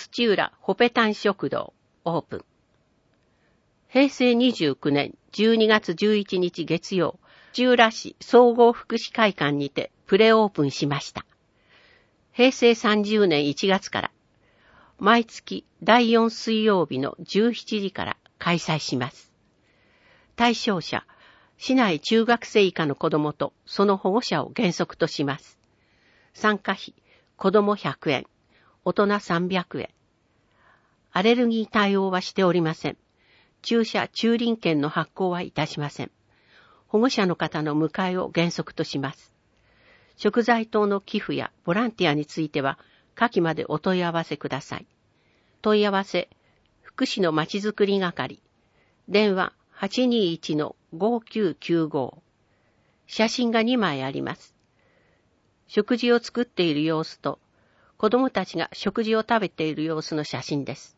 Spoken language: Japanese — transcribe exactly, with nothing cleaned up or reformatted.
土浦ホペタン食堂オープン。へいせいにじゅうきゅうねんじゅうにがつじゅういちにち月曜、土浦市総合福祉会館にてプレオープンしました。へいせいさんじゅうねんいちがつから毎月だいよん水曜日のじゅうしちじから開催します。対象者、市内中学生以下の子どもとその保護者を原則とします。参加費、子どもひゃくえん、大人さんびゃくえん。アレルギー対応はしておりません。駐車駐輪券の発行はいたしません。保護者の方の迎えを原則とします。食材等の寄付やボランティアについては、下記までお問い合わせください。問い合わせ、福祉のまちづくり係。電話 はちにいちのごきゅうきゅうご。写真がにまいあります。食事を作っている様子と、子供たちが食事を食べている様子の写真です。